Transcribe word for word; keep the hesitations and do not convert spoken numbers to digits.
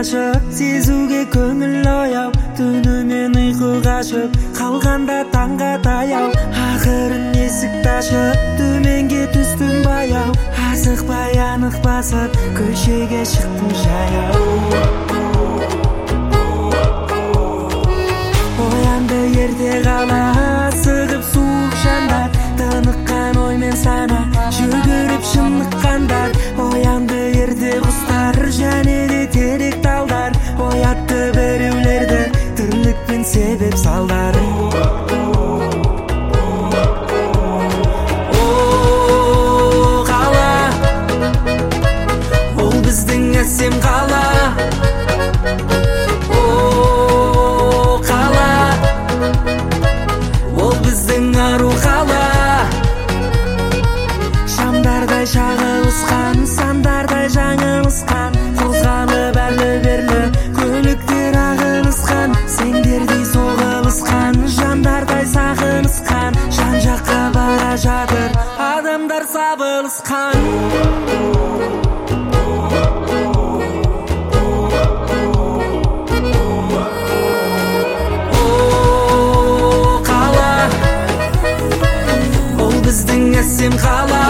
ашып, сезуге көңіл ояу, түнімен ұйқы қашып, қалғанда таңға таяу. Ақырын есікті ашып, төменге түстім баяу, асықпай анық басып, көшеге шықтым жаяу. Оянды ерте қала, сығып суық жандар, тыныққан оймен сана, жүгіріп шыныққандар. Оянды ерте құстар, және де терек талдар, оятты біреулерді, тірлікпен себеп салдары. О, қала, ол біздің әсем қала. О, қала, ол біздің ару қала. Шамдардай шағылысқан, сандардай жаңылысқан, қозғалып әрлі-берлі көліктер ағылысқан, сендердей соғылысқан, жандардай сағынысқан, жан жаққа бара жатыр адамдар сабылысқан. О, қала, ол біздің әсем қала.